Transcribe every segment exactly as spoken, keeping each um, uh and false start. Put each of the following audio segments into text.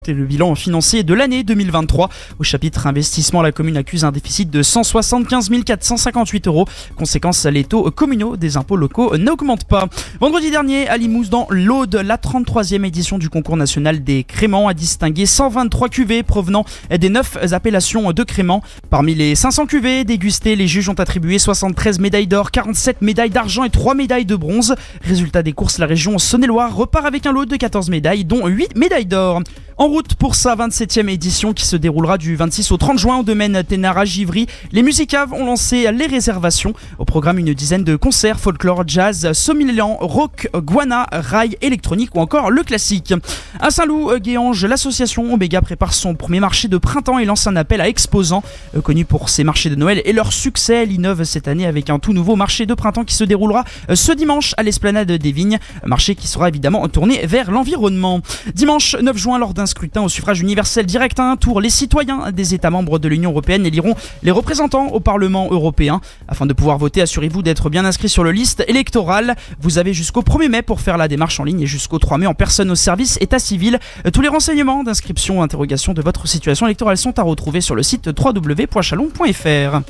C'est le bilan financier de l'année deux mille vingt-trois. Au chapitre investissement, la commune accuse un déficit de cent soixante-quinze mille quatre cent cinquante-huit euros. Conséquence, les taux communaux des impôts locaux n'augmentent pas. Vendredi dernier, à Limoux, dans l'Aude, la trente-troisième édition du concours national des créments a distingué cent vingt-trois cuvées provenant des neuf appellations de créments. Parmi les cinq cents cuvées dégustées, les juges ont attribué soixante-treize médailles d'or, quarante-sept médailles d'argent et trois médailles de bronze. Résultat des courses, la région Saône-et-Loire repart avec un lot de quatorze médailles, dont huit médailles d'or. En route pour sa vingt-septième édition qui se déroulera du vingt-six au trente juin au domaine Ténard à Givry, les Musicaves ont lancé les réservations. Au programme, une dizaine de concerts, folklore, jazz, sommilan, rock, guana, rail, électronique ou encore le classique. À Saint-Loup-Guéange, l'association Omega prépare son premier marché de printemps et lance un appel à exposants. Connu pour ses marchés de Noël et leur succès, elle innove cette année avec un tout nouveau marché de printemps qui se déroulera ce dimanche à l'Esplanade des Vignes. Marché qui sera évidemment tourné vers l'environnement. Dimanche neuf juin, lors d'un scrutin au suffrage universel direct à un tour, les citoyens des États membres de l'Union européenne éliront les représentants au Parlement européen. Afin de pouvoir voter, assurez-vous d'être bien inscrit sur le liste électorale. Vous avez jusqu'au premier mai pour faire la démarche en ligne et jusqu'au trois mai en personne au service état civil. Tous les renseignements d'inscription ou d'interrogation de votre situation électorale sont à retrouver sur le site w w w point chalon point f r.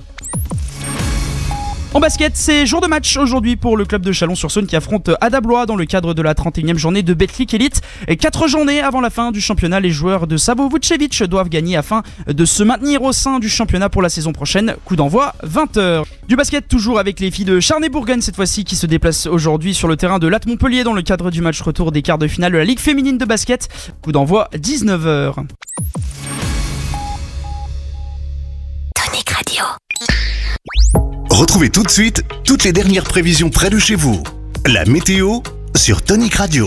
En basket, c'est jour de match aujourd'hui pour le club de Chalon-sur-Saône qui affronte Adablois dans le cadre de la trente et unième journée de Betclic Elite. Et quatre journées avant la fin du championnat, les joueurs de Savo Vucevic doivent gagner afin de se maintenir au sein du championnat pour la saison prochaine. Coup d'envoi vingt heures. Du basket toujours avec les filles de Charnay-Bourgogne cette fois-ci qui se déplacent aujourd'hui sur le terrain de Latte Montpellier dans le cadre du match retour des quarts de finale de la Ligue féminine de basket. Coup d'envoi dix-neuf heures. Tonic Radio. Retrouvez tout de suite toutes les dernières prévisions près de chez vous. La météo sur Tonic Radio.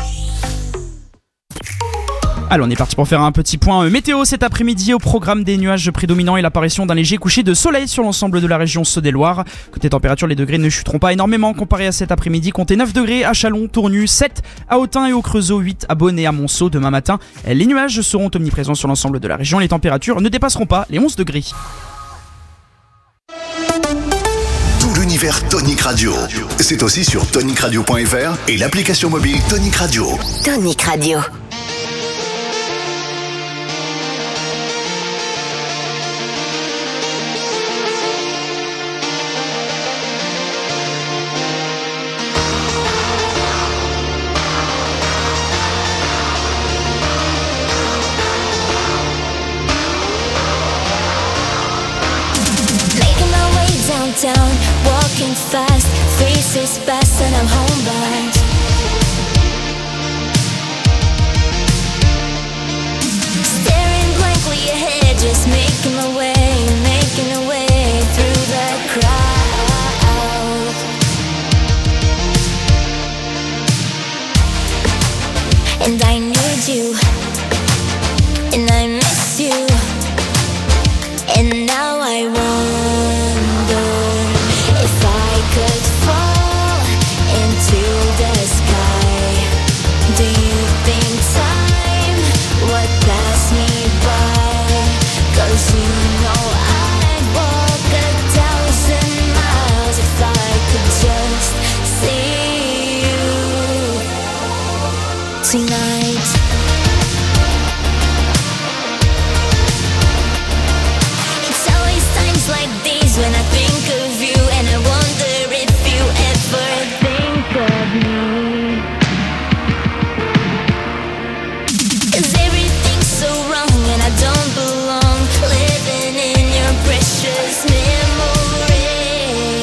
Alors on est parti pour faire un petit point météo cet après-midi. Au programme des nuages prédominants et l'apparition d'un léger coucher de soleil sur l'ensemble de la région Saône-et-Loire. Côté température, les degrés ne chuteront pas énormément comparé à cet après-midi. Comptez neuf degrés à Chalon, Tournu, sept à Autun et au Creusot, huit à Beaune et à Monceau. Demain matin, les nuages seront omniprésents sur l'ensemble de la région. Les températures ne dépasseront pas les onze degrés. L'univers Tonic Radio. C'est aussi sur tonic radio point f r et l'application mobile Tonic Radio. Tonic Radio. Down, walking fast, faces fast and I'm homebound. Staring blankly ahead, just making my way, making a way through the crowd. And I need you, and I miss you, and now I wonder if I could fall into the sky. Do you think time would pass me by? 'Cause you know I'd walk a thousand miles if I could just see you tonight. It's always times like these when I think of you, and I wonder if you ever think of me. 'Cause everything's so wrong and I don't belong, living in your precious memory.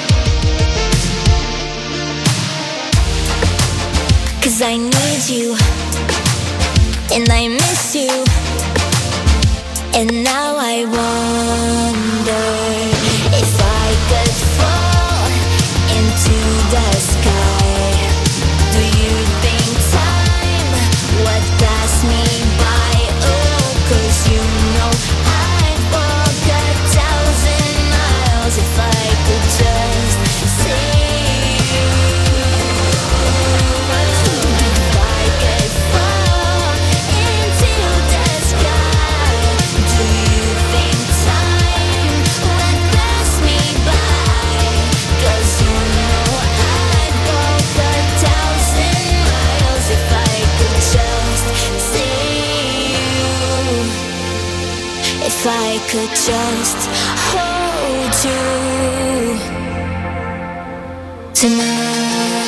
'Cause I need you, and I miss you, and now I wonder if I could fall into the sky. Do you think time would pass me by? Oh, 'cause you know I'd walk a thousand miles if I could just see you. If I could fall into the sky, do you think time If I could just hold you tonight.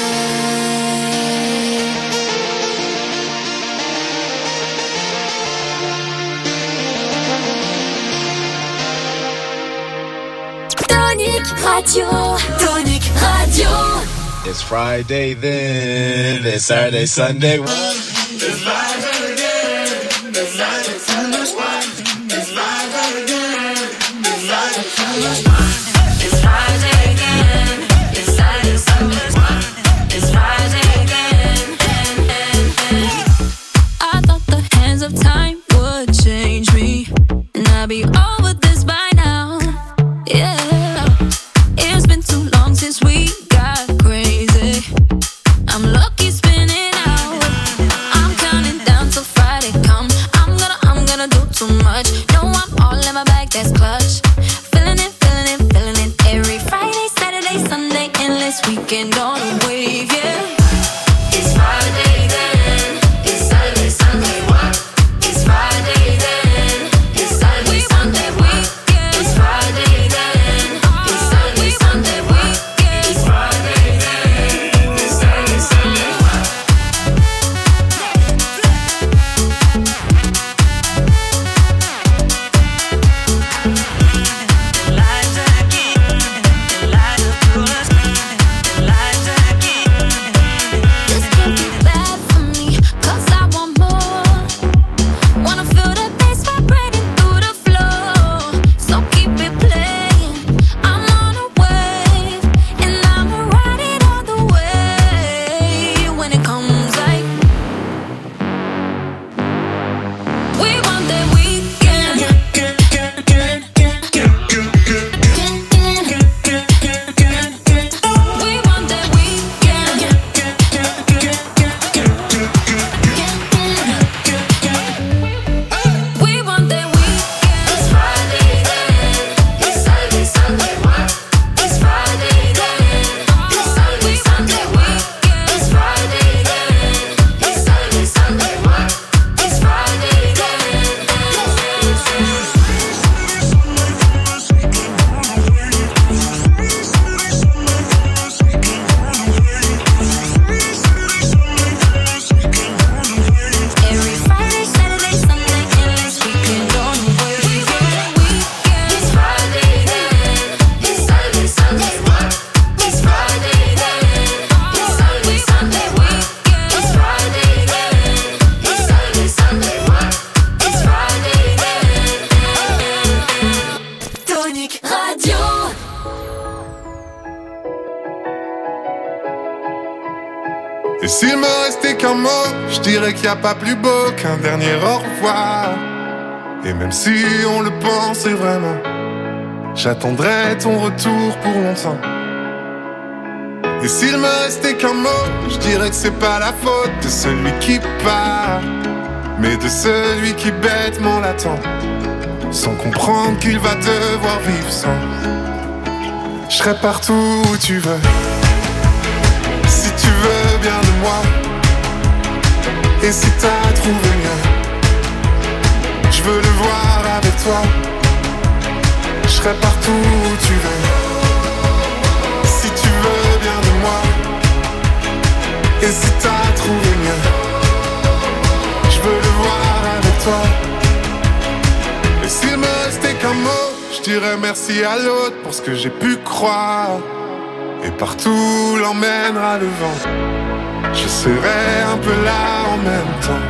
Tonic Radio, Tonic Radio. It's Friday then, it's Saturday, Sunday. It's Friday again, it's Friday, Sunday. It's Friday again, it's Friday, Sunday. It's Friday again, it's Saturday, Sunday. It's Friday again. I thought the hands of time would change me, and I'd be over this by now. Yeah. Since we got crazy, I'm lucky spinning out. I'm counting down till Friday come. I'm gonna, I'm gonna do too much. No, I'm all in my bag, that's clutch. Feeling it, feeling it, feeling it. Every Friday, Saturday, Sunday, endless weekend on a wave, yeah. It's Friday then, it's Saturday, Sunday, what? It's Friday then, it's Saturday, Sunday, weekend. It's Friday then, it's Saturday, Sunday, weekend. Et s'il me restait qu'un mot, je dirais qu'il n'y a pas plus beau qu'un dernier au revoir. Et même si on le pensait vraiment, j'attendrai ton retour pour longtemps. Et s'il me restait qu'un mot, je dirais que c'est pas la faute de celui qui part, mais de celui qui bêtement l'attend, sans comprendre qu'il va devoir vivre sans. Je serai partout où tu veux, si tu veux bien de moi. Et si t'as trouvé mieux, je veux le voir avec toi. Je serai partout où tu veux, si tu veux bien de moi. Et si t'as trouvé mieux, je veux le voir avec toi. Et s'il me restait qu'un mot, je dirais merci à l'autre pour ce que j'ai pu croire. Et partout l'emmènera le vent, je serai un peu là en même temps.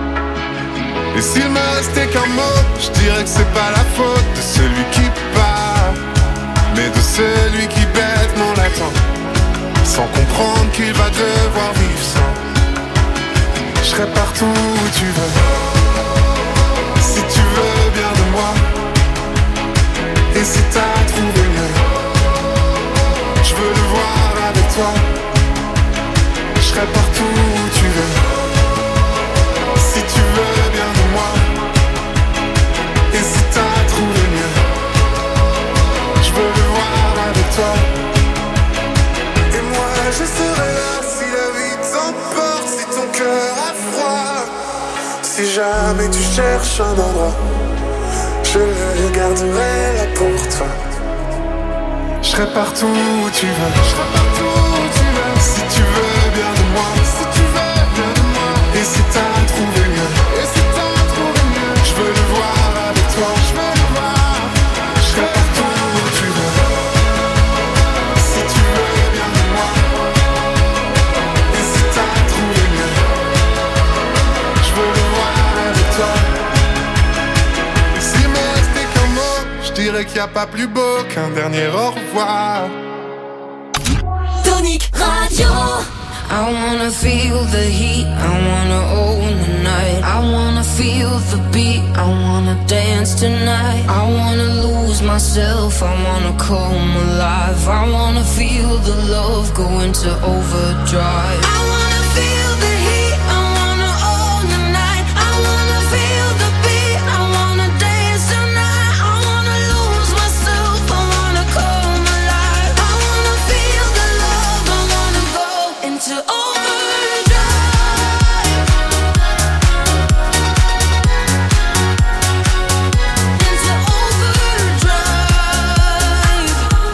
Et s'il me restait qu'un mot, je dirais que c'est pas la faute de celui qui part, mais de celui qui bêtement l'attend, sans comprendre qu'il va devoir vivre sans. Je serai partout où tu veux, si tu veux bien de moi. Et si t'as trouvé mieux, je veux le voir avec toi. Je serai partout où tu veux, si tu veux bien de moi. Et si t'as trouvé mieux, je veux le voir avec toi. Et moi je serai là si la vie t'emporte, si ton cœur a froid. Si jamais tu cherches un endroit, je je le garderai là pour toi. Je serai partout où tu veux, je serai partout où tu veux. Si tu veux bien de moi, si tu veux bien de moi. Et si t'as trouvé mieux, et si t'as trouvé mieux, je veux le voir avec toi, je veux le voir. Je serai partout où tu veux. Si tu veux bien de moi, et si t'as trouvé mieux, je veux le voir avec toi. Et s'il me restait qu'un mot, je dirais qu'il n'y a pas plus beau qu'un dernier au revoir. Tonic Radio. I wanna feel the heat, I wanna own the night. I wanna feel the beat, I wanna dance tonight. I wanna lose myself, I wanna come alive. I wanna feel the love go into overdrive. I wanna feel the heat, I wanna own the night. I wanna feel the beat, I wanna dance tonight. I wanna lose myself, I wanna come alive. I wanna feel the love, I wanna go into overdrive. Into overdrive.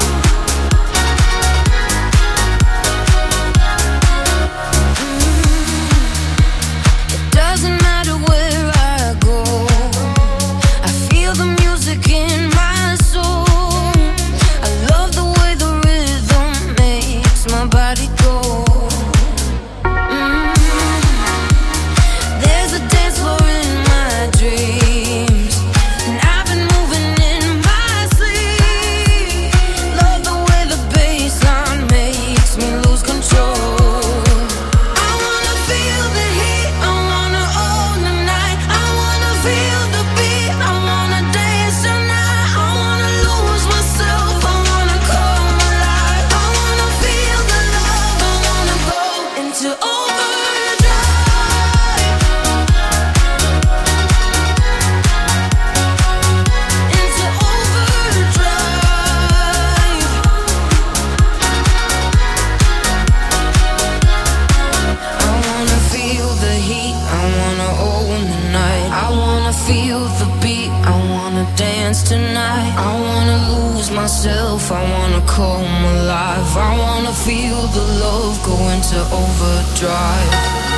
It doesn't matter where I go, I feel the music in my soul. I love the way the rhythm makes my body go. Mm. There's a dance floor in my dreams, and I've been moving in my sleep. Love the way the bassline makes me lose control. I wanna feel the heat, I wanna own the night. I wanna feel the beat, I wanna dance tonight. I wanna lose myself, I wanna come alive. I wanna feel the love, I wanna go into overdrive. Into overdrive. I wanna feel the heat, I wanna own the night. I wanna feel the beat, I wanna dance tonight. I wanna lose myself, I wanna come alive. I wanna feel the love go into overdrive.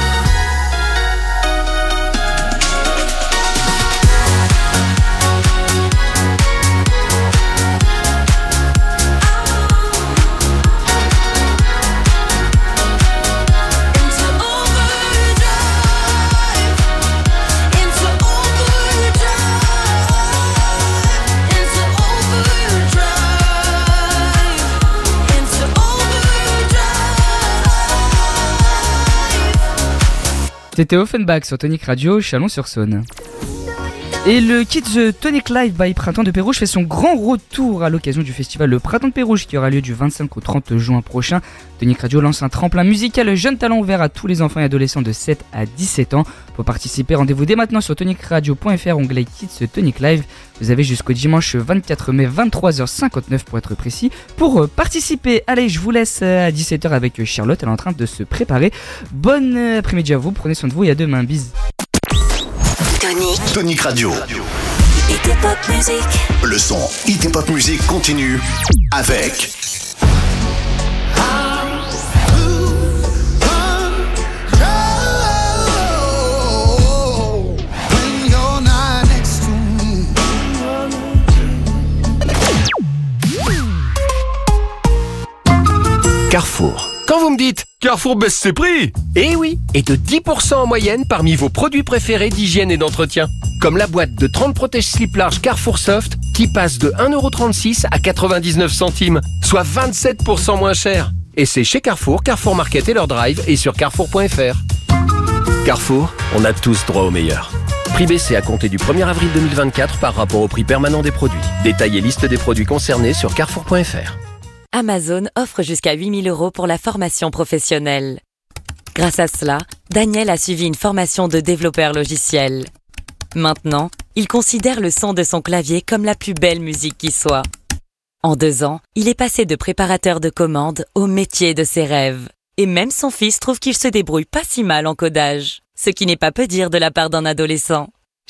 Into overdrive. Into overdrive. Into overdrive. Into overdrive. C'était Offenbach sur Tonic Radio, Chalon-sur-Saône. Et le Kids The Tonic Live by Printemps de Pérouge fait son grand retour à l'occasion du festival Le Printemps de Pérouge qui aura lieu du vingt-cinq au trente juin prochain. Tonic Radio lance un tremplin musical jeune talent ouvert à tous les enfants et adolescents de sept à dix-sept ans. Pour participer, rendez-vous dès maintenant sur tonic radio point f r, onglet Kids The Tonic Live. Vous avez jusqu'au dimanche vingt-quatre mai, vingt-trois heures cinquante-neuf pour être précis, pour participer. Allez, je vous laisse à dix-sept heures avec Charlotte, elle est en train de se préparer. Bonne après-midi à vous, prenez soin de vous et à demain, bisous. Tonic, Tonic Radio. Hit et Pop Music. Le son Hit et Pop Music continue avec Carrefour. Quand vous me dites Carrefour baisse ses prix, eh oui, et de dix pour cent en moyenne parmi vos produits préférés d'hygiène et d'entretien. Comme la boîte de trente protège-slip large Carrefour Soft qui passe de un euro trente-six à quatre-vingt-dix-neuf centimes, soit vingt-sept pour cent moins cher. Et c'est chez Carrefour, Carrefour Market et leur drive et sur carrefour point f r. Carrefour, on a tous droit au meilleur. Prix baissé à compter du premier avril deux mille vingt-quatre par rapport au prix permanent des produits. Détail et liste des produits concernés sur carrefour point f r. Amazon offre jusqu'à huit mille euros pour la formation professionnelle. Grâce à cela, Daniel a suivi une formation de développeur logiciel. Maintenant, il considère le son de son clavier comme la plus belle musique qui soit. En deux ans, il est passé de préparateur de commandes au métier de ses rêves. Et même son fils trouve qu'il se débrouille pas si mal en codage. Ce qui n'est pas peu dire de la part d'un adolescent.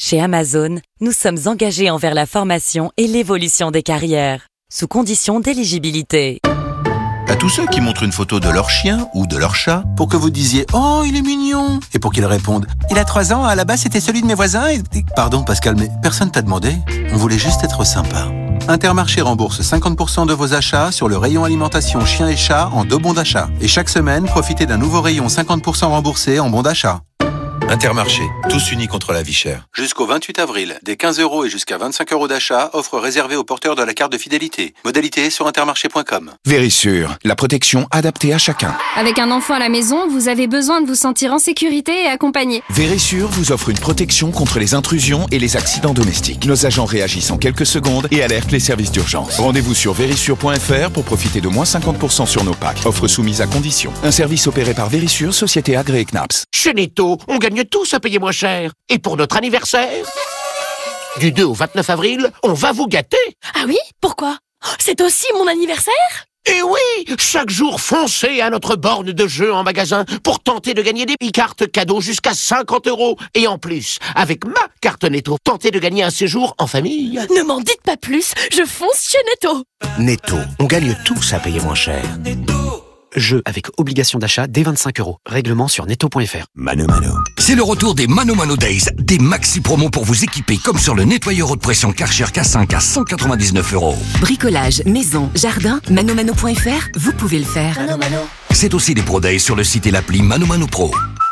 Chez Amazon, nous sommes engagés envers la formation et l'évolution des carrières, sous condition d'éligibilité. À tous ceux qui montrent une photo de leur chien ou de leur chat pour que vous disiez « Oh, il est mignon !» et pour qu'ils répondent « Il a trois ans, à la base c'était celui de mes voisins et... » Pardon Pascal, mais personne t'a demandé. On voulait juste être sympa. Intermarché rembourse cinquante pour cent de vos achats sur le rayon alimentation chien et chat en deux bons d'achat. Et chaque semaine, profitez d'un nouveau rayon cinquante pour cent remboursé en bons d'achat. Intermarché, tous unis contre la vie chère. Jusqu'au vingt-huit avril, des quinze euros et jusqu'à vingt-cinq euros d'achat, offre réservée aux porteurs de la carte de fidélité. Modalité sur intermarché point com. Vérissure, la protection adaptée à chacun. Avec un enfant à la maison, vous avez besoin de vous sentir en sécurité et accompagné. Vérissure vous offre une protection contre les intrusions et les accidents domestiques. Nos agents réagissent en quelques secondes et alertent les services d'urgence. Rendez-vous sur vérissure point f r pour profiter de moins cinquante pour cent sur nos packs. Offre soumise à condition. Un service opéré par Vérissure, société agréée C N A P S. Chez Netto, on gagne tous à payer moins cher. Et pour notre anniversaire, du deux au vingt-neuf avril, on va vous gâter. Ah oui? Pourquoi? C'est aussi mon anniversaire? Et oui, chaque jour, foncez à notre borne de jeu en magasin pour tenter de gagner des e-cartes cadeaux jusqu'à cinquante euros. Et en plus, avec ma carte Netto, tentez de gagner un séjour en famille. Ne m'en dites pas plus, je fonce chez Netto. Netto, on gagne tous à payer moins cher. Jeu avec obligation d'achat dès vingt-cinq euros. Règlement sur netto point f r. Mano Mano. C'est le retour des Mano Mano Days. Des maxi promos pour vous équiper comme sur le nettoyeur haute pression Karcher K cinq à cent quatre-vingt-dix-neuf euros. Bricolage, maison, jardin, mano mano point f r, vous pouvez le faire. Mano Mano. C'est aussi des Pro Days sur le site et l'appli Mano Mano Pro.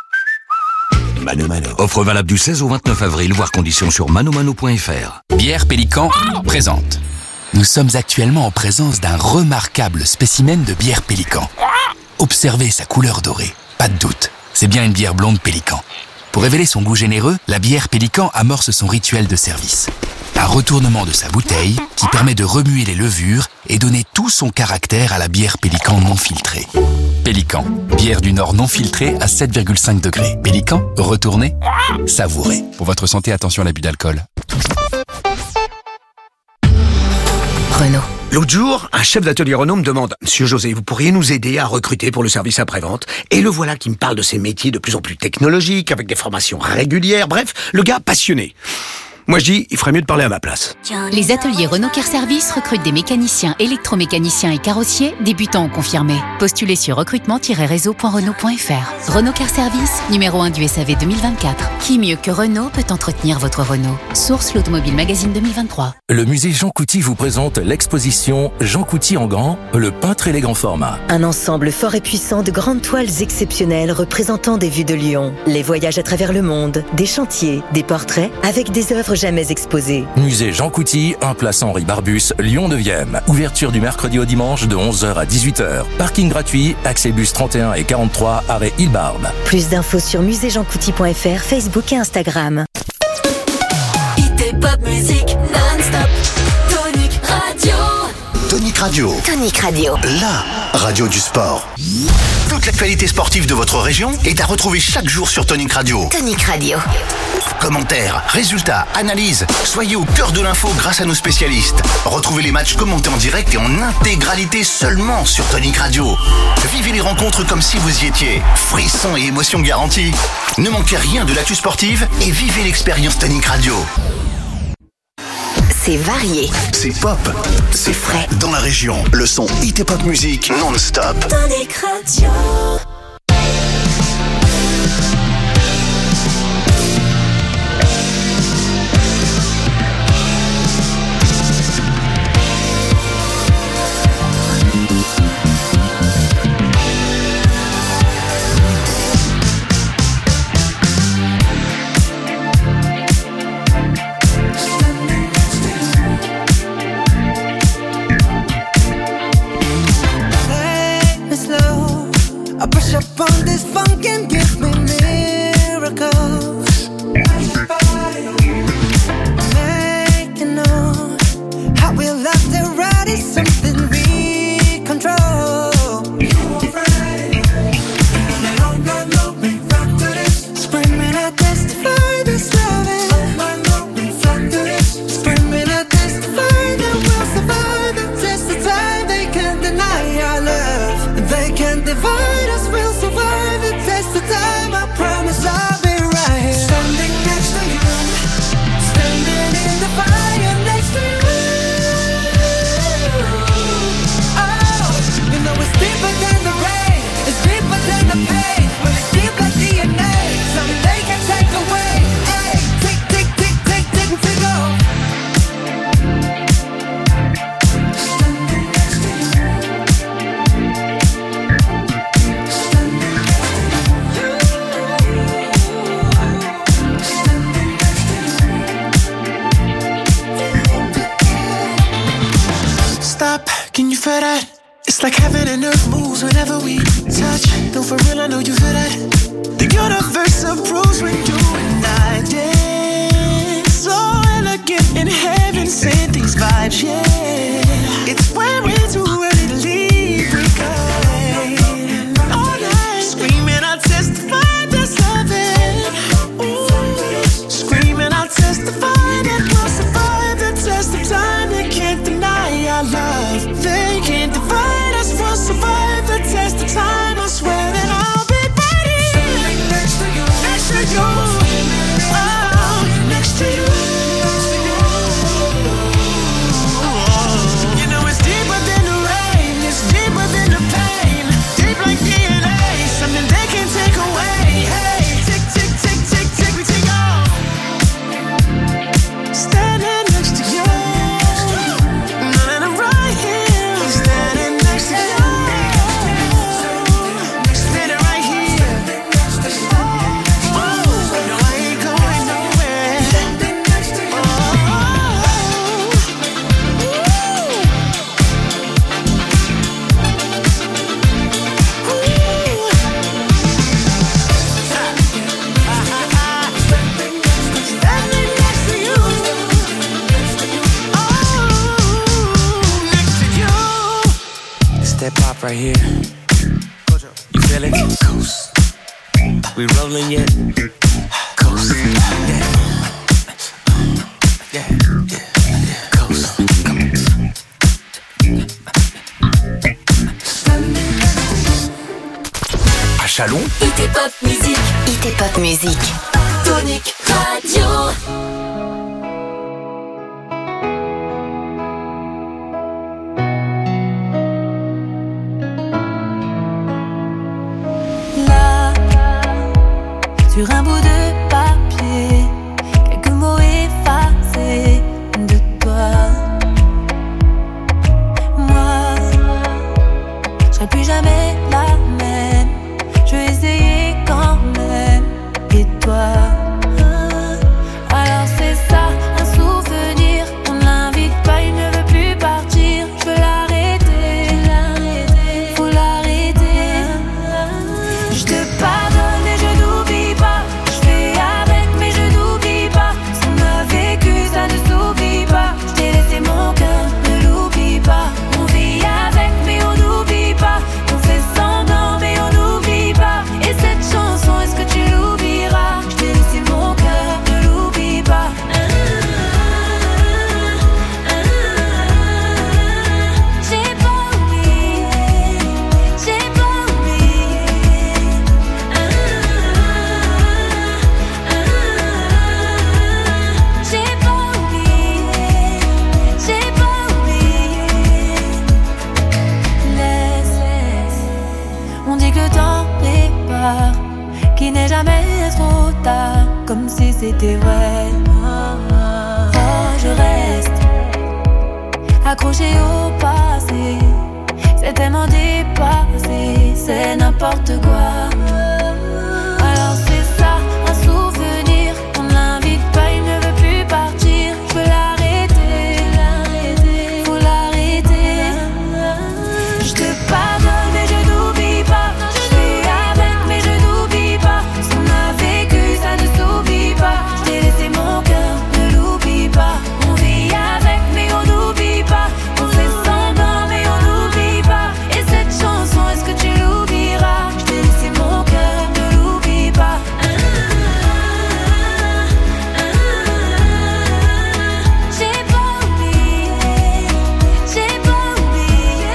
Mano Mano. Offre valable du seize au vingt-neuf avril, voire conditions sur mano mano point f r. Bière Pélican présente. Nous sommes actuellement en présence d'un remarquable spécimen de bière Pélican. Observez sa couleur dorée. Pas de doute, c'est bien une bière blonde Pélican. Pour révéler son goût généreux, la bière Pélican amorce son rituel de service. Un retournement de sa bouteille qui permet de remuer les levures et donner tout son caractère à la bière Pélican non filtrée. Pélican, bière du Nord non filtrée à sept virgule cinq degrés. Pélican, retournez, savourez. Pour votre santé, attention à l'abus d'alcool. Renault. L'autre jour, un chef d'atelier Renault me demande « Monsieur José, vous pourriez nous aider à recruter pour le service après-vente ?» Et le voilà qui me parle de ces métiers de plus en plus technologiques, avec des formations régulières, bref, le gars passionné. Moi je dis, il ferait mieux de parler à ma place. Les ateliers Renault Car Service recrutent des mécaniciens, électromécaniciens et carrossiers, débutants ou confirmés. Postulez sur recrutement tiret réseau point renault point f r. Renault Car Service, numéro un du S A V deux mille vingt-quatre. Qui mieux que Renault peut entretenir votre Renault? Source l'Automobile Magazine deux mille vingt-trois. Le musée Jean Couty vous présente l'exposition Jean Couty en grand, le peintre et les grands formats. Un ensemble fort et puissant de grandes toiles exceptionnelles représentant des vues de Lyon. Les voyages à travers le monde, des chantiers, des portraits avec des œuvres jamais exposées. Musée Jean Couty, un place Henri Barbus, Lyon neuvième. Ouverture du mercredi au dimanche de onze heures à dix-huit heures. Parking gratuit, accès bus trente et un et quarante-trois, arrêt Île-Barbe. Plus d'infos sur musée jean couty point f r, Facebook et Instagram. Hit et pop musique non-stop. Tonic Radio. Tonic Radio. Tonic Radio. La radio du sport. Toute l'actualité sportive de votre région est à retrouver chaque jour sur Tonic Radio. Tonic Radio. Commentaires, résultats, analyses. Soyez au cœur de l'info grâce à nos spécialistes. Retrouvez les matchs commentés en direct et en intégralité seulement sur Tonic Radio. Vivez les rencontres comme si vous y étiez. Frissons et émotions garanties. Ne manquez rien de l'actu sportive et vivez l'expérience Tonic Radio. C'est varié. C'est pop. C'est frais. Dans la région, le son hit et pop musique non-stop. Tonic Radio. I push Can you feel that? It's like heaven and earth moves whenever we touch. No, for real, I know you feel that. The universe approves when you and I dance. So elegant in heaven, send these vibes, yeah. It's when we're too early to leave, we go. All night, screaming, I'll testify this loving. Ooh, screaming, I'll testify that we'll survive the test of time. They can't deny our love. They can't divide us. We'll survive the test of time. I swear that I'll be right here next to you, next to you. Oh, next to you. You know it's deeper than the rain. It's deeper than the pain. Deep like D N A. Something they can't take away. Hey, tick, tick, tick, tick, tick, we take off. Standing next to you. And I'm right here. Standing next to you. Standing right here. Oh, no, I ain't going nowhere. Oh, standing next to you. Oh, next to you. It's that pop right here. You feel it? Coast. We rolling yet? Coast. Yeah. Yeah. Yeah. Coast. À Chalon, I T Pop Musique. I T Pop Musique. Tonic Radio. Là, sur un bout de papier, quelques mots effacés de toi. Moi, je serai plus jamais la même. Je vais essayer quand même. Et toi? Alors c'est ça, un souvenir. On l'invite pas, il ne veut plus partir. Je veux l'arrêter, faut l'arrêter. Je te pardonne et je n'oublie pas. Je fais avec mais je n'oublie pas. Ce qu'on a vécu ça ne s'oublie pas. Je t'ai laissé mon cœur, ne l'oublie pas. On vit avec mais on n'oublie pas. On fait semblant mais on n'oublie pas. Et cette chanson, est-ce que tu l'oublieras? Je t'ai laissé mon cœur, ne l'oublie pas. J'ai pas oublié, j'ai pas oublié. J'ai pas oublié, j'ai pas oublié. Laisse, laisse. On dit que le temps répare, qu'il n'est jamais trop tard, comme si c'était vrai. Oh, je reste accroché au passé, c'est tellement dépassé, c'est n'importe quoi. Alors c'est ça, un souvenir. On l'invite pas, il ne veut plus partir. Je veux l'arrêter, faut l'arrêter. Je te pardonne mais je n'oublie pas. Je fais avec mais je n'oublie pas. Ce qu'on a vécu ça ne s'oublie pas. Je t'ai laissé mon cœur, ne l'oublie pas. On vit avec mais on n'oublie pas. On fait semblant mais on n'oublie pas. Et cette chanson, est-ce que tu l'oublieras? Je t'ai laissé mon cœur, ne l'oublie pas. J'ai pas oublié, j'ai pas oublié.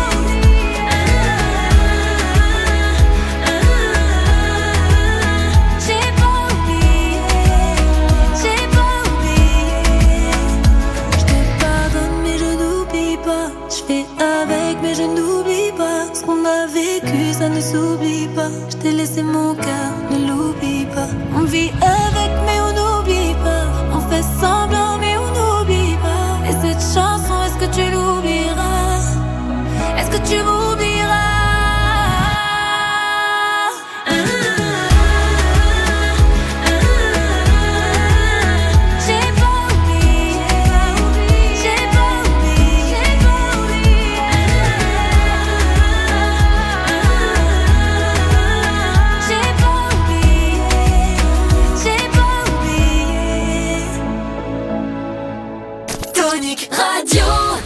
J'ai pas oublié, j'ai pas oublié. Je te pardonne mais je n'oublie pas. Je fais avec mais je n'oublie pas. Ce qu'on a vécu ça ne s'oublie pas. Je t'ai laissé mon cœur, ne l'oublie pas. On vit avec mais on n'oublie pas. On fait semblant mais on n'oublie pas. Et cette chanson, est-ce que tu l'oublieras? Est-ce que tu m'oublieras? J'ai pas oublié, j'ai pas oublié, j'ai pas oublié. Tonic Radio.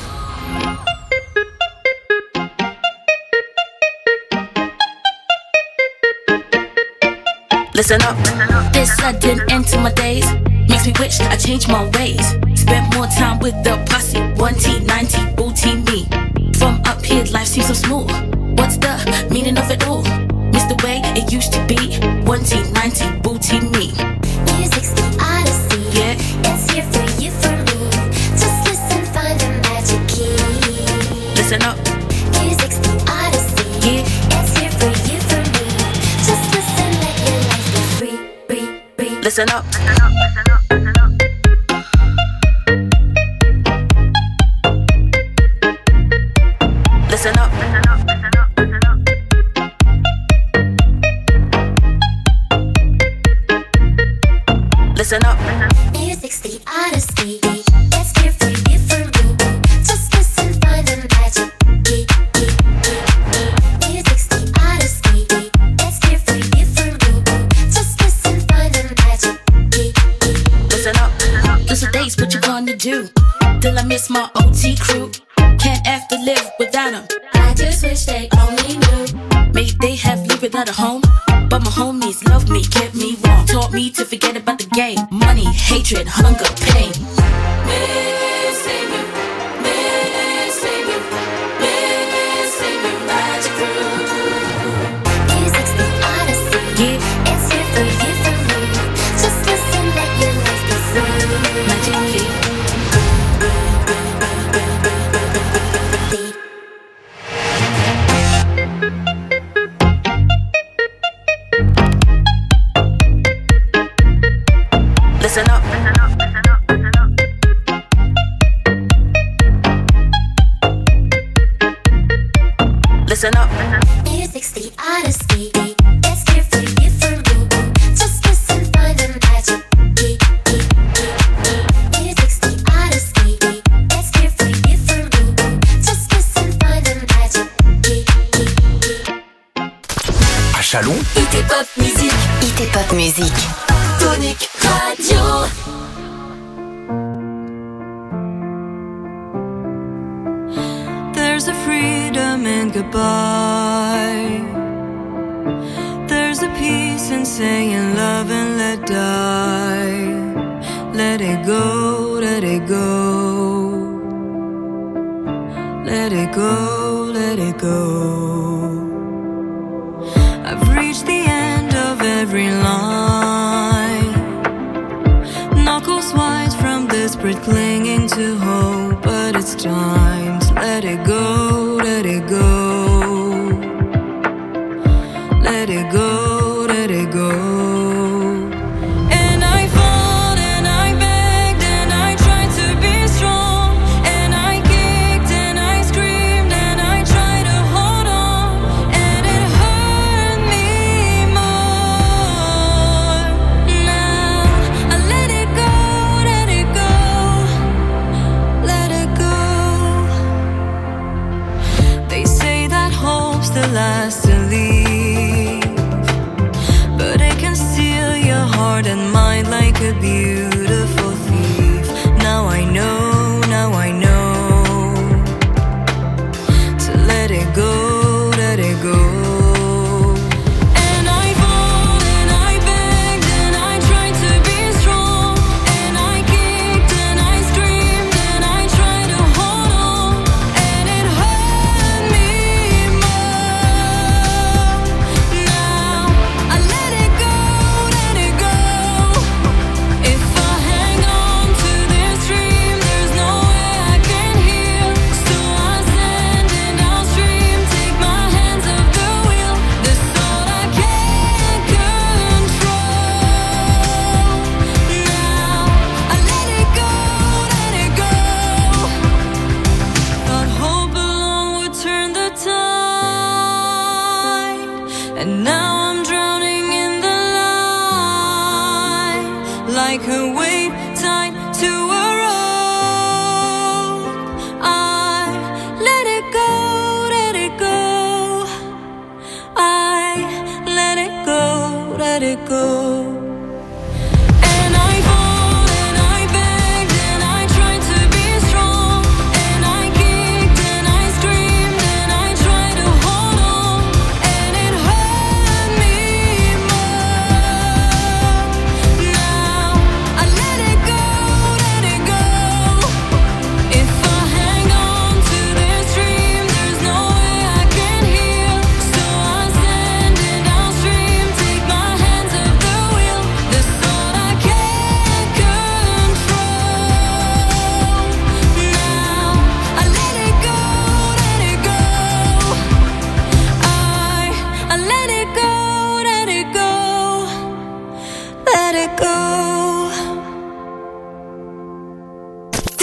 Listen up. This sudden end to my days makes me wish I changed my ways. Spent more time with the posse. one T, nine T, booty me. From up here, life seems so smooth. What's the meaning of it all? Miss the way it used to be. one T, nine T, booty me. Music's the odyssey. Yeah. It's here for you, for me. Just listen, find the magic key. Listen up. Music's the odyssey. Yeah. It's here for you, for me. Just listen, let your life be free, free, free. Listen up. Listen up. Listen up. Music's the odyssey. It's here for you, for me. Just listen, find the magic key, key, key, key. Music's the odyssey. It's here for you, for me. Just listen, find the magic key, key. Listen up. Those are days, what you gonna do? Till I miss my O T crew. Can't have to live without them. I just wish they only knew. Maybe they have lived without a home, but my homies love me, kept me warm, taught me to forget about the game. Money, hatred, hunger, pain. Missing you, missing you, missing you, magic crew. Music's the odyssey. Yeah. It's here for you, for me. Just listen, let your life be free. Magic key. Listen up. Listen up. Music's the odyssey. It's here for you, for me. Just listen, find the magic key, key, key, key. Music's the odyssey. It's here for you, for me. Just listen, find the magic key, key, key. À Chalon, Hit et pop musique. Hit et pop musique. Tonic Radio. There's a freedom in goodbye. There's a peace in saying love and let die. Let it go, let it go. Let it go, let it go. I've reached the end of every line. Knuckles white from desperate clinging to hope, but it's time to let it go, let it go. Let it go, let it go. And I fought and I begged and I tried to be strong. And I kicked and I screamed and I tried to hold on. And it hurt me more. Now I let it go, let it go. Let it go.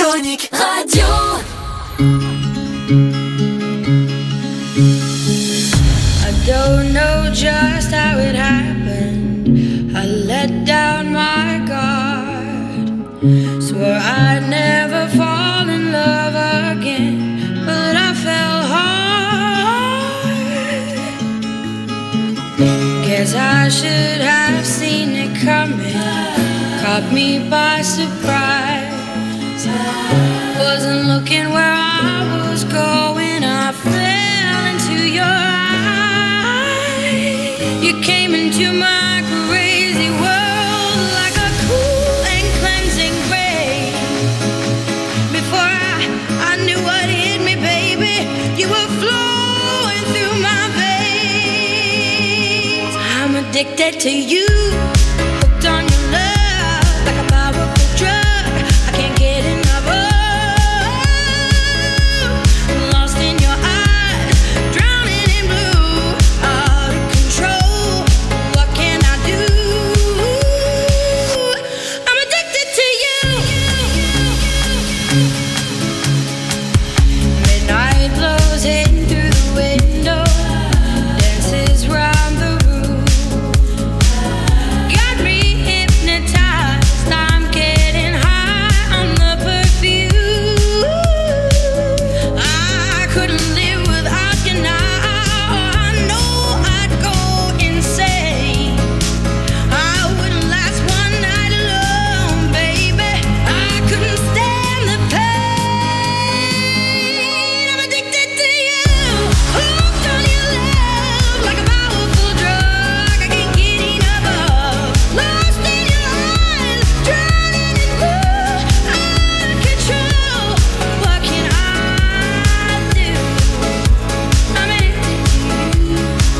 Tonic Radio. I don't know just how it happened. I let down my guard. Swore I'd never fall in love again, but I fell hard. Guess I should have seen it coming. Caught me by surprise. Wasn't looking where I was going. I fell into your eyes. You came into my crazy world like a cool and cleansing rain. Before I, I knew what hit me, baby, you were flowing through my veins. I'm addicted to you, hooked on your love like a powerful drug. I can't get enough of. Lost in your eyes, drowning in blue, out of control. What can I do? I'm addicted to you. Midnight blows in through the window, dances round the room. Got me hypnotized, I'm getting high on the perfume. I couldn't live without you now. I know I'd go insane. I wouldn't last one night alone, baby. I couldn't stand the pain. I'm addicted to you, hooked on your love like a powerful drug. I can't get enough of. Lost in your eyes, drowning in blue, out of control. What can I do? I'm addicted to you.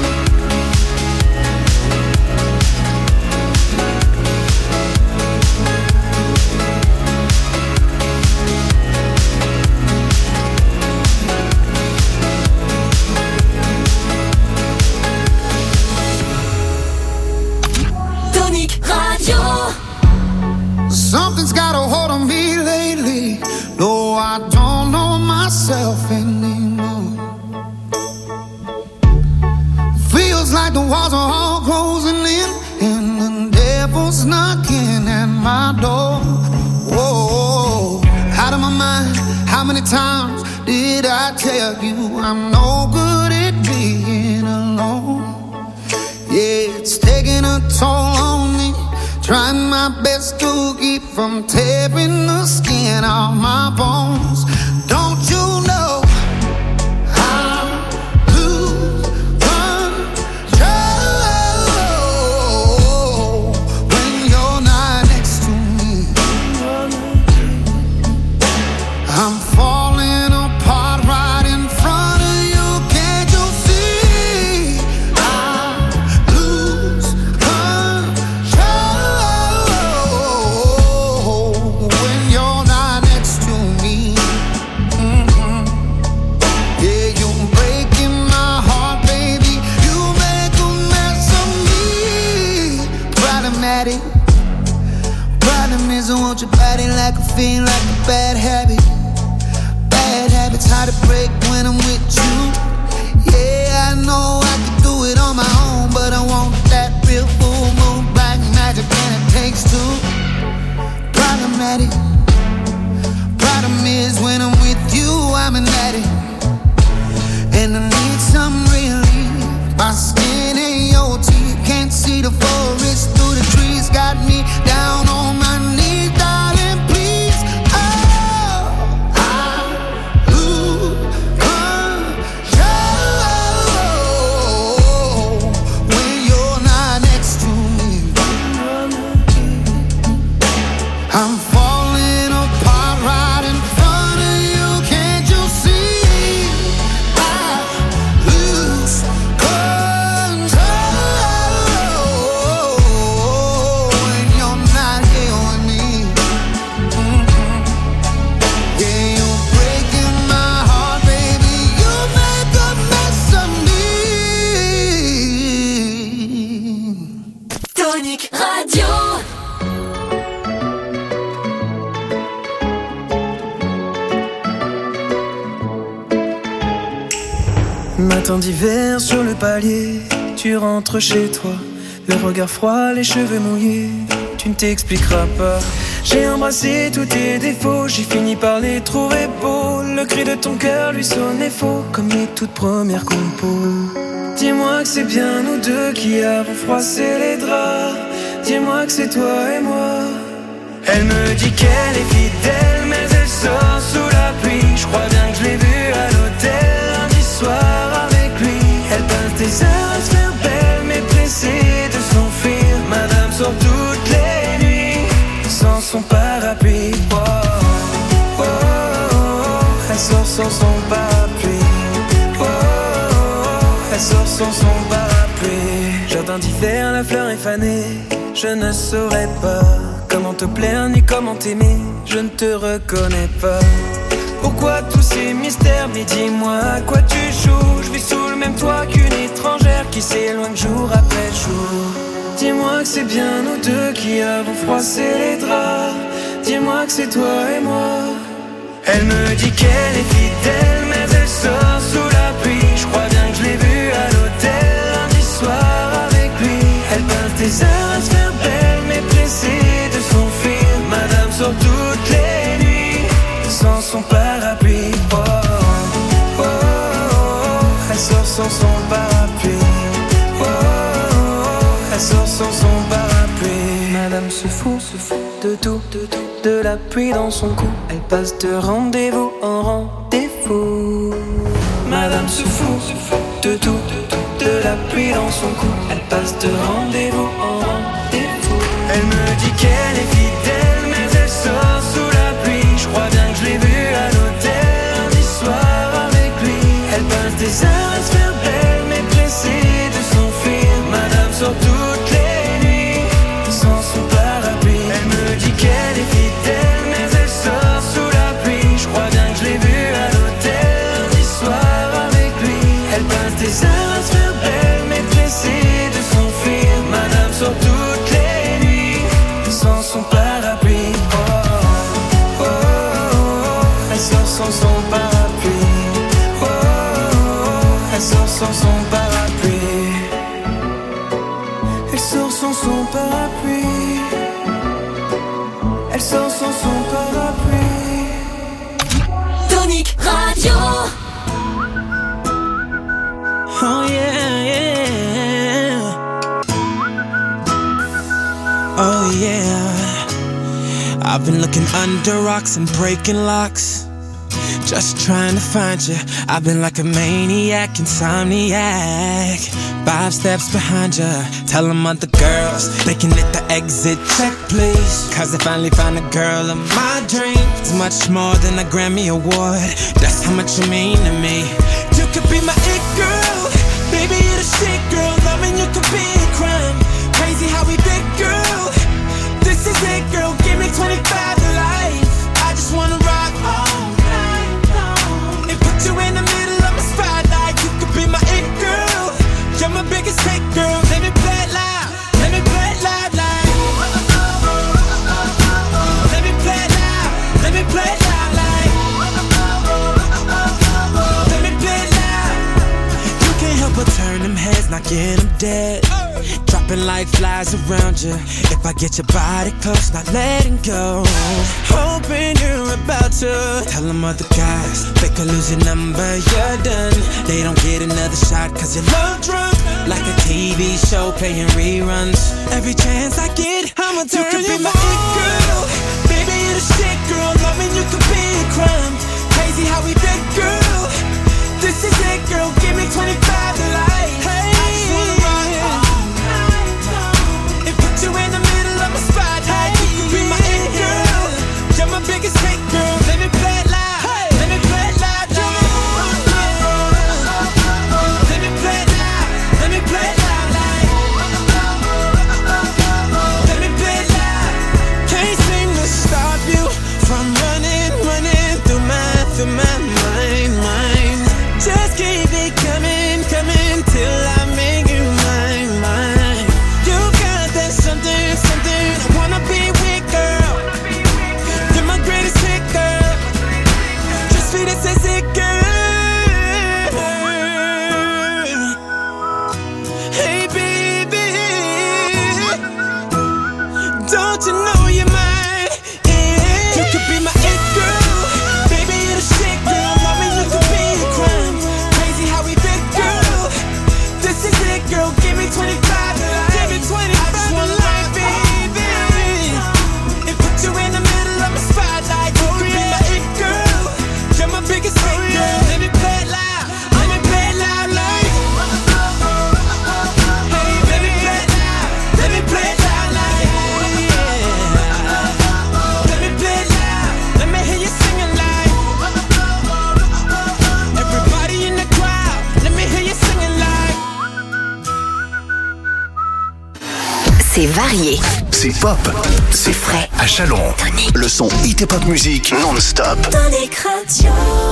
Tonic Radio. Something's got a hold on me lately. No, I don't know myself anymore. Feels like the walls are all closing in, and the devil's knocking at my door. Whoa, out of my mind. How many times did I tell you I'm no good at being alone? Yeah, it's taking a toll on me. Trying my best to keep from tearing the skin off my bones. Don't you know I lose control when you're not next to me? I'm falling apart right in front of you. Can't you see? I lose control when you're not next to me. Mhm. Yeah, you're breaking my heart, baby. You make a mess of me. Problematic. Problem is I want your body like a fiend, like a bad habit. Bad habits hard to break when I'm with you. Yeah, I know I can do it on my own, but I want that real full moon black magic, and it takes two. Problematic. Problem is when I'm with you, I'm an addict, and I need some relief. My skin and your teeth can't see the forest through the trees. Got me down on my knees, darling, please. Oh, I lose control when you're not next to me. I'm falling apart right in front of you. Can't you see? Matin d'hiver sur le palier, tu rentres chez toi, le regard froid, les cheveux mouillés, tu ne t'expliqueras pas. J'ai embrassé tous tes défauts, j'ai fini par les trouver beaux. Le cri de ton cœur lui sonnait faux, comme les toutes premières compos. Dis-moi que c'est bien nous deux qui avons froissé les draps. Dis-moi que c'est toi et moi. Elle me dit qu'elle est fidèle, mais elle sort sous la pluie. Je crois bien que je l'ai vue à l'hôtel lundi soir avec lui. Elle passe des heures à se faire belle, mais pressée de s'enfuir. Madame sort toutes les nuits sans son parapluie. Oh, oh, oh, oh. Elle sort sans son parapluie. Oh, oh, oh. Elle sort sans son parapluie. Jardin d'hiver, la fleur est fanée. Je ne saurais pas comment te plaire ni comment t'aimer. Je ne te reconnais pas. Pourquoi tous ces mystères? Mais dis-moi à quoi tu joues. Je vis sous le même toit qu'une étrangère qui s'éloigne jour après jour. Dis-moi que c'est bien nous deux qui avons froissé les draps. Dis-moi que c'est toi et moi. Elle me dit qu'elle est fidèle, mais elle sort sous la pluie. Je crois bien que je l'ai vue à l'hôtel lundi soir avec lui. Elle passe des heures à se faire belle, mais pressée de s'enfuir. Madame sort toutes les nuits sans son parapluie. Oh, oh, oh, oh. Elle sort sans son parapluie. Oh, oh, oh. Elle sort sans son parapluie. Madame se fout, se fout de tout, de tout, de la pluie dans son cou. Elle passe de rendez-vous en rendez-vous. Madame se fout, se fout de tout, de tout, de la pluie dans son cou. Elle passe de rendez-vous en rendez-vous. Elle me dit qu'elle est fidèle, mais elle sort sous la pluie. Je crois bien que je l'ai vue à l'hôtel lundi soir avec lui. Elle passe des heures à se faire belle, mais pressée de s'enfuir. Madame sort toutes les nuits sans son parapluie. Elle me dit qu'elle est fidèle, mais elle sort sous la pluie. Je crois bien que je l'ai vue à l'hôtel lundi soir avec lui. Elle passe des heures à se faire belle, mais pressée de s'enfuir. Madame sort toutes les nuits sans son parapluie. Oh, oh, oh, oh. Elle sort sans son parapluie. Oh, oh, oh. Elle sort sans son parapluie. Elle sort sans son parapluie. Elle sort sans son parapluie. Tonic Radio. Oh yeah, yeah. Oh yeah. I've been looking under rocks and breaking locks, just trying to find you. I've been like a maniac, insomniac, five steps behind you. Tell them other girls they can hit the exit check, please. Cause I finally found a girl of my dreams. It's much more than a Grammy award. That's how much you mean to me. You could be my it girl, baby you're the shit girl. Loving you could be a crime. Crazy how we fit, girl. This is it, girl. Give me twenty-five to life. I just wanna rock all night long and put you in the middle of my spotlight. You could be my it girl. You're my biggest hit, girl. Let me play it loud. Let me play it loud, like. Let me play it loud. Let me play it loud, like. Let me play it loud. You can't help but turn them heads, knocking them dead. Dropping like flies around you. If I get your body close, not letting go. Hoping you're about to tell them other guys they could lose your number, you're done. They don't get another shot cause you're love drunk, like a T V show playing reruns. Every chance I get, I'ma turn you. You could be my it girl, baby you're the shit girl. Loving you could be a crime. Crazy how we fit, girl. This is it, girl. Give me twenty-five to life. Hey, I just wanna rock all night long and put you in the middle of my spotlight. You could be my it girl. You're my biggest hit, girl. Let me play it loud. Hey. Let me play it loud, yeah. Let me play it loud. Let me play it loud, like. Let me play it loud. Can't seem to stop you from running. varié. C'est pop, c'est frais. À Chalon, le son Hit et Pop Music non-stop. Tonic Radio.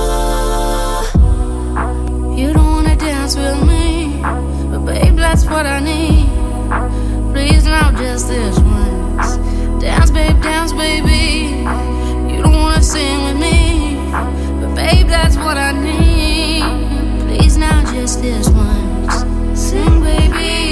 You don't wanna dance with me, but babe, that's what I need. Please now, just this once. Dance, babe, dance, baby. You don't wanna sing with me, but babe, that's what I need. Please now, just this once. Sing, baby.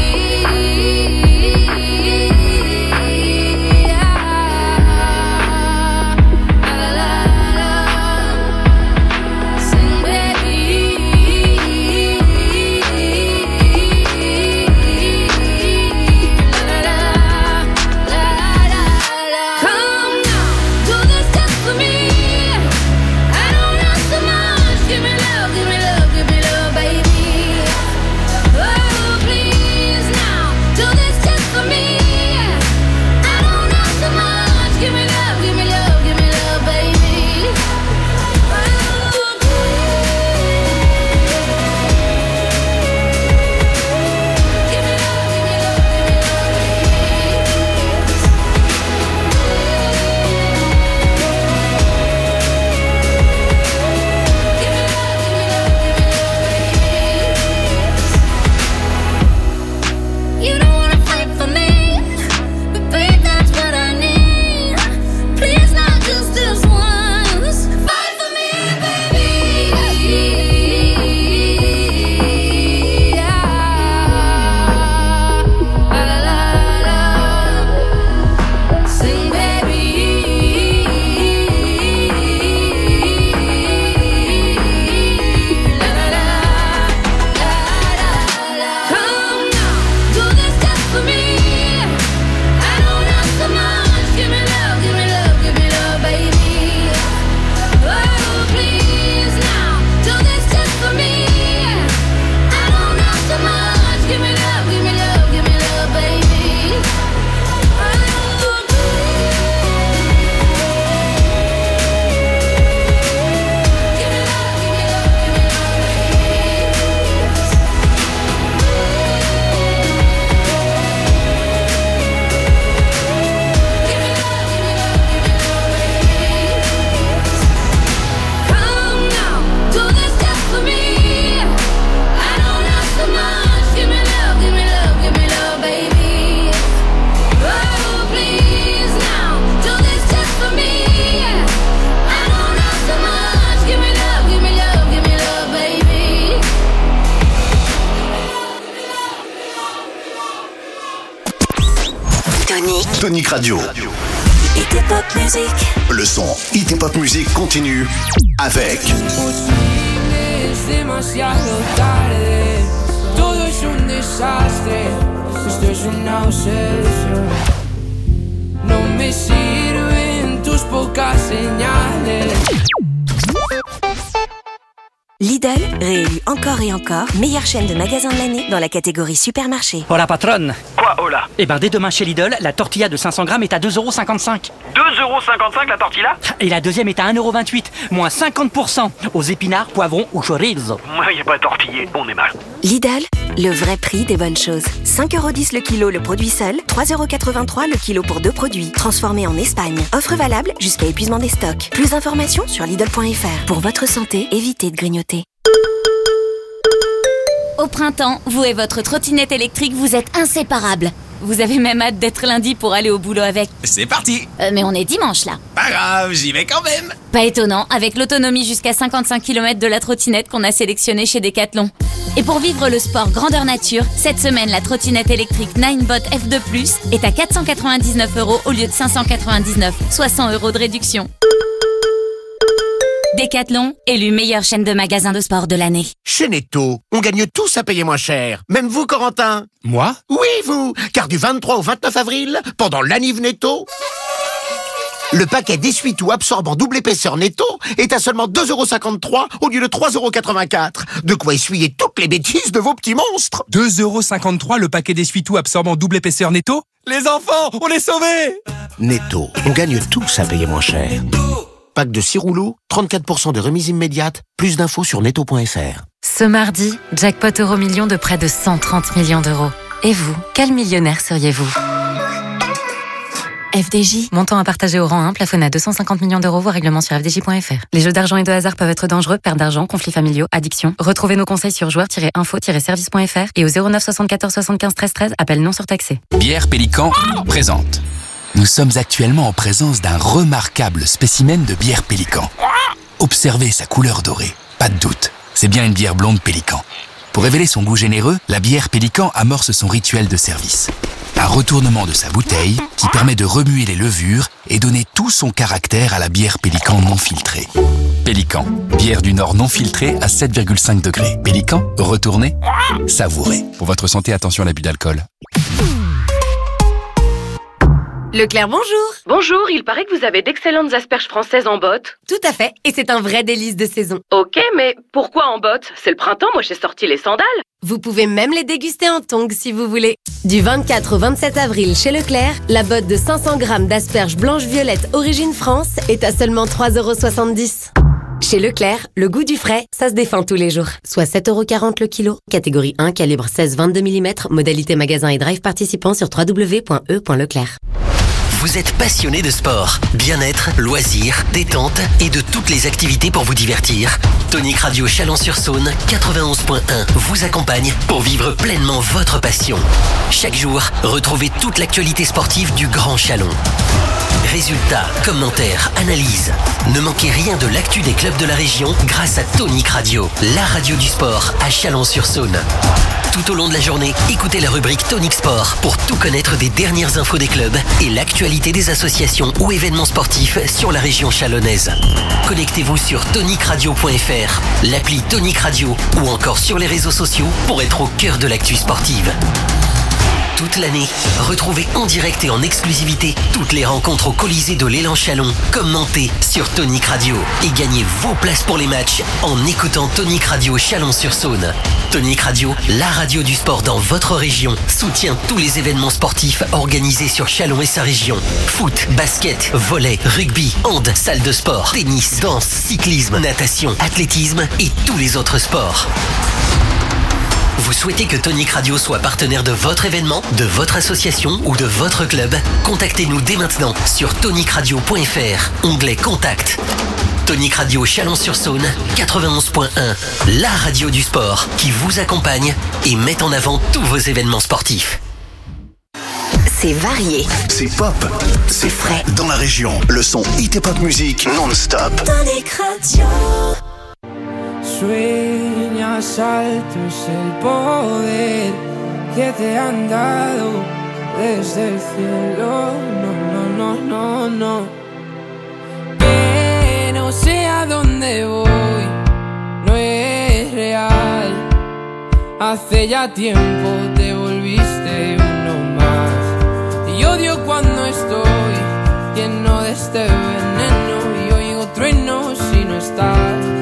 Tonic Radio. Hit et Pop Music. Le son Hit et Pop Music continue avec Es demasiado tarde, todo es un desastre, esto es una obsesión. No me sirven tus pocas señales. Lidl, réélu encore et encore, meilleure chaîne de magasins de l'année dans la catégorie supermarché. Hola patronne. Quoi hola? Eh ben dès demain chez Lidl, la tortilla de cinq cents grammes est à deux euros cinquante-cinq. deux euros cinquante-cinq la tortilla? Et la deuxième est à un euro vingt-huit, moins cinquante pour cent aux épinards, poivrons ou chorizo. Moi y a pas tortillé, on est mal. Lidl, le vrai prix des bonnes choses. cinq euros dix le kilo le produit seul, trois euros quatre-vingt-trois le kilo pour deux produits. Transformés en Espagne. Offre valable jusqu'à épuisement des stocks. Plus d'informations sur Lidl point F R. Pour votre santé, évitez de grignoter. Au printemps, vous et votre trottinette électrique, vous êtes inséparables. Vous avez même hâte d'être lundi pour aller au boulot avec. C'est parti. Euh, mais on est dimanche là. Pas grave, j'y vais quand même. Pas étonnant, avec l'autonomie jusqu'à cinquante-cinq kilomètres de la trottinette qu'on a sélectionnée chez Decathlon. Et pour vivre le sport grandeur nature, cette semaine, la trottinette électrique Ninebot F deux plus est à quatre cent quatre-vingt-dix-neuf euros au lieu de cinq cent quatre-vingt-dix-neuf, soit cent euros de réduction. Decathlon, élu meilleure chaîne de magasins de sport de l'année. Chez Netto, on gagne tous à payer moins cher. Même vous, Corentin. Moi? Oui, vous. Car du vingt-trois au vingt-neuf avril, pendant l'Aniv Netto, le paquet d'essuie-tout absorbant double épaisseur Netto est à seulement deux euros cinquante-trois au lieu de trois euros quatre-vingt-quatre. De quoi essuyer toutes les bêtises de vos petits monstres. deux euros cinquante-trois le paquet d'essuie-tout absorbant double épaisseur Netto? Les enfants, on est sauvés! Netto, on gagne tous à payer moins cher. Pack de six rouleaux, trente-quatre pour cent de remise immédiate. Plus d'infos sur netto point F R. Ce mardi, jackpot euro million de près de cent trente millions d'euros. Et vous, quel millionnaire seriez-vous ? F D J. Montant à partager au rang un, plafonné à deux cent cinquante millions d'euros, voire règlement sur f d j point f r. Les jeux d'argent et de hasard peuvent être dangereux, perte d'argent, conflits familiaux, addiction. Retrouvez nos conseils sur joueurs tiret info tiret service point f r et au zéro neuf soixante-quatorze soixante-quinze treize treize, appel non surtaxé. Bière Pélican présente. Nous sommes actuellement en présence d'un remarquable spécimen de bière Pélican. Observez sa couleur dorée. Pas de doute, c'est bien une bière blonde Pélican. Pour révéler son goût généreux, la bière Pélican amorce son rituel de service. Un retournement de sa bouteille qui permet de remuer les levures et donner tout son caractère à la bière Pélican non filtrée. Pélican, bière du Nord non filtrée à sept virgule cinq degrés. Pélican, retournez, savourez. Pour votre santé, attention à l'abus d'alcool. Leclerc, bonjour. Bonjour, il paraît que vous avez d'excellentes asperges françaises en botte. Tout à fait, et c'est un vrai délice de saison. Ok, mais pourquoi en botte? C'est le printemps, moi j'ai sorti les sandales. Vous pouvez même les déguster en tongs si vous voulez. Du vingt-quatre au vingt-sept avril chez Leclerc, la botte de cinq cents grammes d'asperges blanches-violettes origine France est à seulement trois euros soixante-dix. Chez Leclerc, le goût du frais, ça se défend tous les jours. Soit sept euros quarante le kilo. Catégorie un, calibre seize vingt-deux millimètres. Modalité magasin et drive participant sur w w w point e point leclerc. Vous êtes passionné de sport, bien-être, loisirs, détente et de toutes les activités pour vous divertir. Tonic Radio Chalon-sur-Saône quatre-vingt-onze point un vous accompagne pour vivre pleinement votre passion. Chaque jour, retrouvez toute l'actualité sportive du Grand Chalon. Résultats, commentaires, analyses. Ne manquez rien de l'actu des clubs de la région grâce à Tonic Radio, la radio du sport à Chalon-sur-Saône. Tout au long de la journée, écoutez la rubrique Tonic Sport pour tout connaître des dernières infos des clubs et l'actualité des associations ou événements sportifs sur la région chalonnaise. Connectez-vous sur tonic radio point f r, l'appli Tonic Radio ou encore sur les réseaux sociaux pour être au cœur de l'actu sportive. Toute l'année, retrouvez en direct et en exclusivité toutes les rencontres au Colisée de l'Élan Chalon, commentées sur Tonic Radio. Et gagnez vos places pour les matchs en écoutant Tonic Radio Chalon-sur-Saône. Tonic Radio, la radio du sport dans votre région, soutient tous les événements sportifs organisés sur Chalon et sa région. Foot, basket, volley, rugby, hand, salle de sport, tennis, danse, cyclisme, natation, athlétisme et tous les autres sports. Vous souhaitez que Tonic Radio soit partenaire de votre événement, de votre association ou de votre club? Contactez-nous dès maintenant sur tonic radio point f r, onglet Contact. Tonic Radio Chalon-sur-Saône quatre-vingt-onze point un, la radio du sport qui vous accompagne et met en avant tous vos événements sportifs. C'est varié. C'est pop. C'est frais. Dans la région, le son hit et pop musique non-stop. Tonic Radio. Sueñas alto es el poder que te han dado desde el cielo. No, no, no, no, no. Que no sé a dónde voy, no es real. Hace ya tiempo te volviste uno más. Y odio cuando estoy lleno de este veneno y oigo truenos si no estás.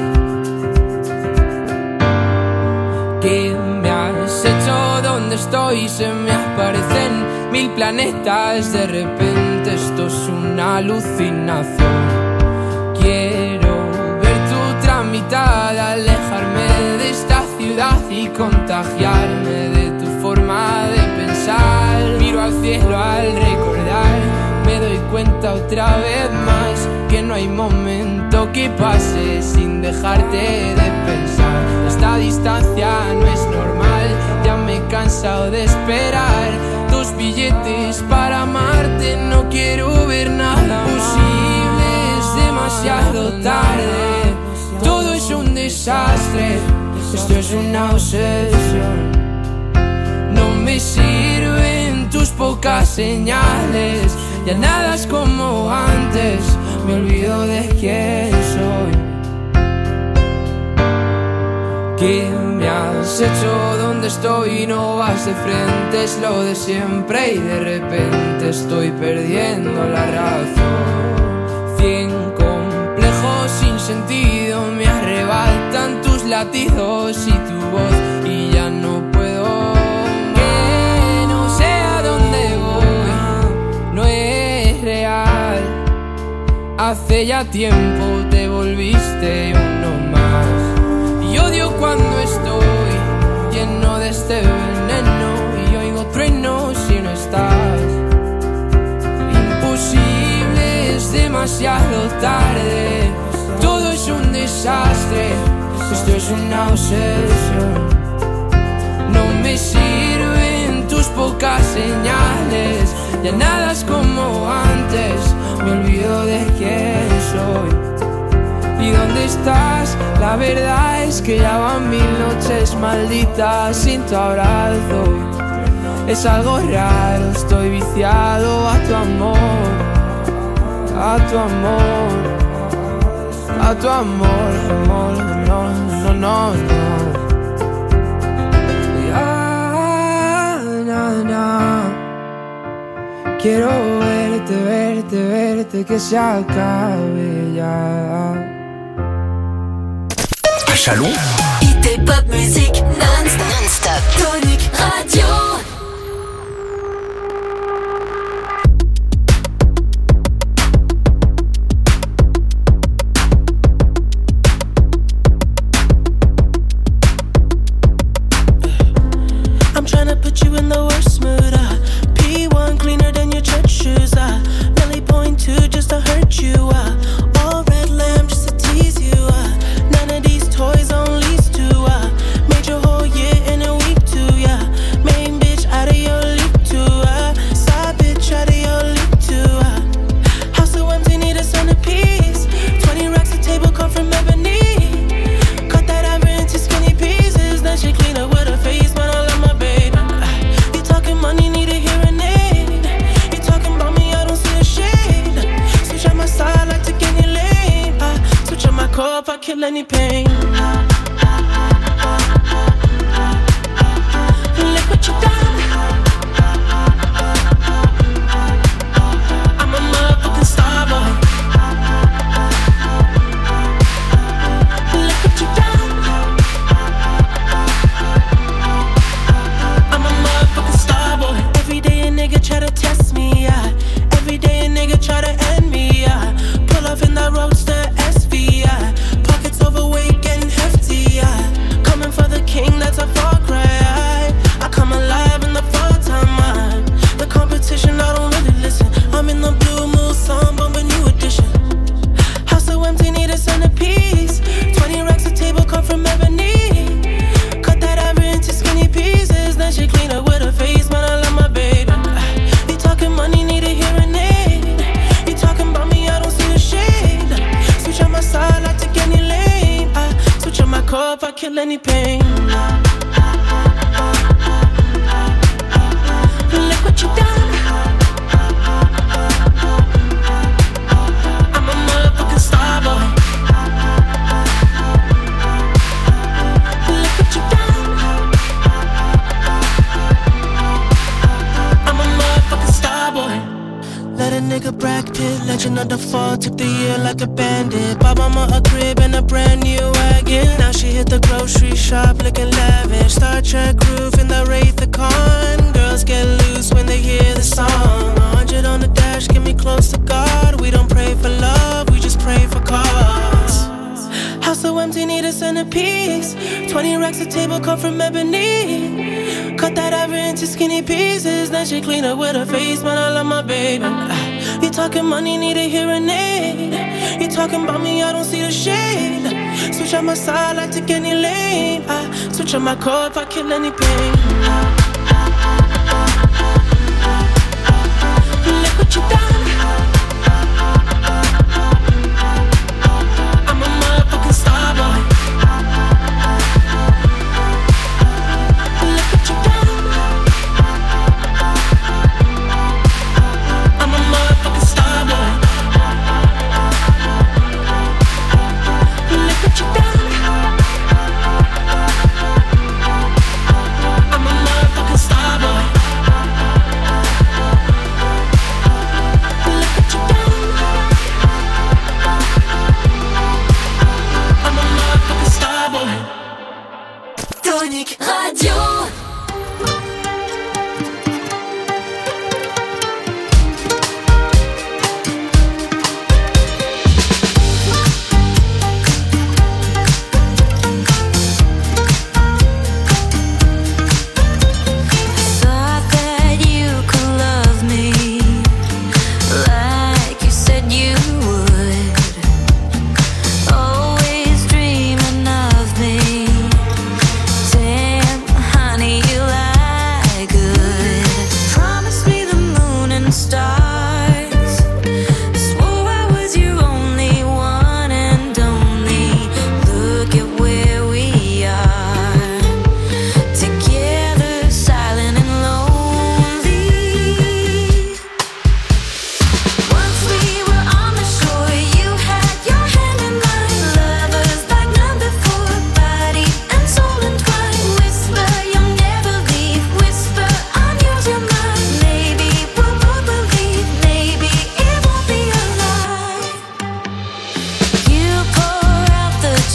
¿Qué me has hecho? ¿Dónde estoy? Se me aparecen mil planetas. De repente esto es una alucinación. Quiero ver tu tramitada, alejarme de esta ciudad y contagiarme de tu forma de pensar. Miro al cielo al recordar, me doy cuenta otra vez más que no hay momento que pase sin dejarte de pensar. Esta distancia no es normal, ya me he cansado de esperar tus billetes para amarte, no quiero ver nada posible, es demasiado tarde, todo es un desastre, esto es una obsesión, no me sirven tus pocas señales, ya nada es como antes, me olvido de quién soy. ¿Qué me has hecho? ¿Dónde estoy? No vas de frente, es lo de siempre y de repente estoy perdiendo la razón. Cien complejos sin sentido me arrebatan tus latidos y tu voz y ya no puedo. Que no sé a dónde voy, no es real. Hace ya tiempo te volviste uno más. Y odio cuando estoy lleno de este veneno y oigo truenos si no estás. Imposible demasiado tarde. Todo es un desastre, esto es una obsesión. No me sirven tus pocas señales, ya nada es como antes, me olvido de quién soy. ¿Y dónde estás? La verdad es que ya van mil noches malditas sin tu abrazo. Es algo raro, estoy viciado a tu amor, a tu amor, a tu amor, amor, no, no, no, no. Ya, na, na. Quiero verte, verte, verte, que se acabe ya. À Chalon, I T Pop Music non-stop, non-stop. Tonic Radio. I'm tryna put you in the worst mood. Uh. P one cleaner than your church shoes. Uh. Nelly point two just to hurt you. Uh. All red lamb just to tease you. Uh. None of these toys on lease to. Uh. Made your whole year in a week too. Yeah. Main bitch out of your league too. Uh. Side bitch out of your league too. Uh. House so empty, need a centerpiece. Twenty racks of table come from ebony. Cut that ever into skinny pieces. Then she clean up with her face, man. I love my baby. You talking money, need a hearing aid. You talking about me, I don't see a shade. Switch on my side, like take any lane. I switch on my core if I kill any pain. Look what you done. I'm a motherfucking star boy. Look what you done. I'm a motherfucking star boy. Every day a nigga try to test me, yeah. Every day a nigga try to end me, yeah. Pull off in that roadster S V, yeah. Pockets overweight, getting hefty, yeah. Coming for the king, that's a far cry. I come alive in the fall time, man. The competition, I don't really listen. I'm in the blue moon, song, bumping new edition. House so empty, need a centerpiece. Twenty racks of table come from ebony. Cut that ever into skinny pieces. Then she clean up with her face, man. I love my baby. You talking money, need a hearing aid. You talking about me, I don't see a shade. Switch on my side, I take any lane. I switch on my core if I kill any pain. Look what you done. I'm a motherfucking star boy. Look what you done. I'm a motherfucking star boy. Let a nigga Brad Pitt, legend of the fall, took the year like a bandit. Bought mama a crib and a brand new wagon. Now she hit the grocery shop looking lavish. Star Trek roof in the Wraith the Con. Girls get loose when they hear the song. A hundred on the dash, get me close to God. We don't pray for love, we just pray for cause. House so empty, need a centerpiece. Twenty racks of table come from ebony. Cut that ever into skinny pieces. Then she clean up with her face, man. I love my baby. You talking money, need a hearing aid. You talking about me, I don't see the shade. Switch on my side, I take any lane. I switch on my core if I kill any pain. Look what you done. I'm a motherfucking star boy. Look what you done. I'm a motherfucking star boy. Look what you done. I'm a motherfucking star boy.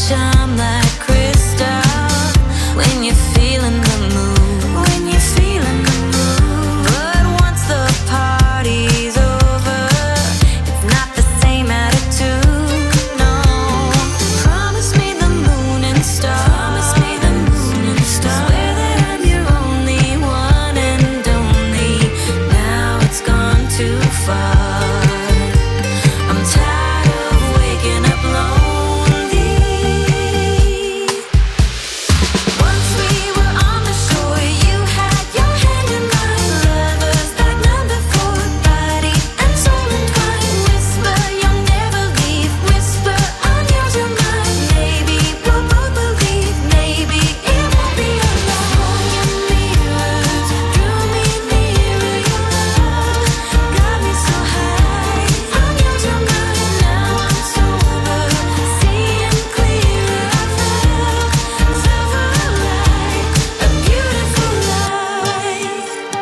shine like crystal when you're feeling the mood. When you're feeling the mood. But once the party's over, it's not the same attitude. No. Promise me the moon and stars. Promise me the moon and stars. Swear that I'm your only one and only. Now it's gone too far. I'm tired of waking up lonely. Once we were on the shore, you had your hand in mine. Lovers like number four, body and soul entwined. Whisper, you'll never leave. Whisper, I'm yours, you're mine. Maybe we'll both believe. Maybe it won't be alone. Your mirrors drew me nearer. Your love got me so high. I'm yours, you're mine. Now I'm sober, seeing clearer. I felt silver light, a beautiful light.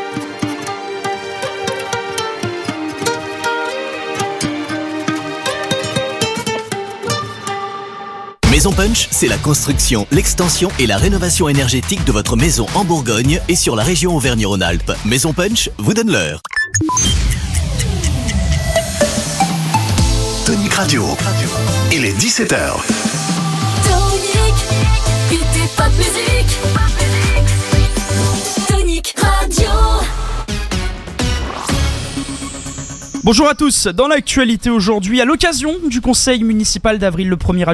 Maison Punch, c'est la construction, l'extension et la rénovation énergétique de votre maison en Bourgogne et sur la région Auvergne-Rhône-Alpes. Maison Punch vous donne l'heure. Tonic Radio. Il est dix-sept heures. Tonic, Hit et Pop Music. Tonic Radio. Bonjour à tous, dans l'actualité aujourd'hui, à l'occasion du conseil municipal d'avril, le premier